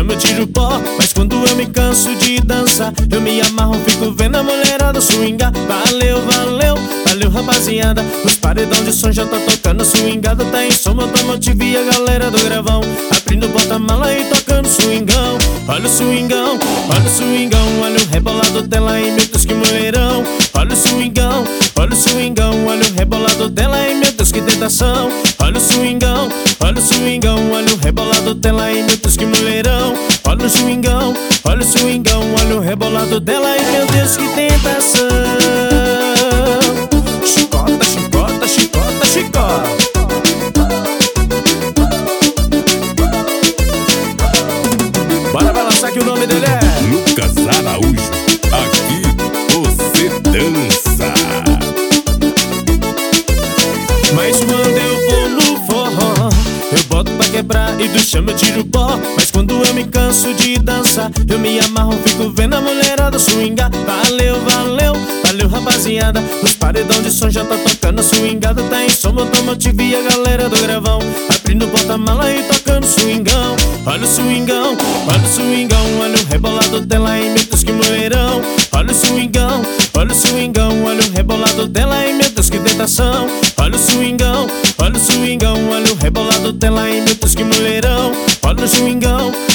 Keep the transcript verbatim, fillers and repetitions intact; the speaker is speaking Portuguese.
chama, eu tiro pó. Mas quando eu me canso de dançar, eu me amarro, fico vendo a mulherada swingar. Valeu, valeu, valeu rapaziada. Os paredão de som já tá tocando swingada. Tá em som automotivo e a galera do gravão abrindo porta-mala e tocando swingão. Olha o swingão, olha o swingão, olha o rebolado dela e meu Deus que mulherão. Olha o swingão, olha o swingão, olha o rebolado dela e meu Deus que tentação. Olha o swingão, olha o swingão, olha o rebolado dela e meu Deus que mulherão. Olha o swingão, olha o swingão, olha o rebolado dela e meu Deus que tentação. Chicota, chicota, chicota, chicota. Bora balançar que o nome dele é Lucas Araújo. Aqui você dança. Mas quando eu vou no forró, eu boto pra quebrar e do chão eu tiro pó. Mas quando eu me canso de dançar, eu me amarro, fico vendo a mulherada swingar. Valeu, valeu, valeu rapaziada. Os paredão de som já tá tocando swingada. Tá em som automotivo e a galera do gravão abrindo porta-mala e tocando swingão. Olha o swingão, olha o swingão, olha o rebolado dela e meu Deus que mulherão. Olha o swingão, olha o swingão, olha o rebolado dela e meu Deus que tentação. Olha o swingão, olha o swingão, olha o rebolado dela e meu Deus que mulherão. Olha o swingão,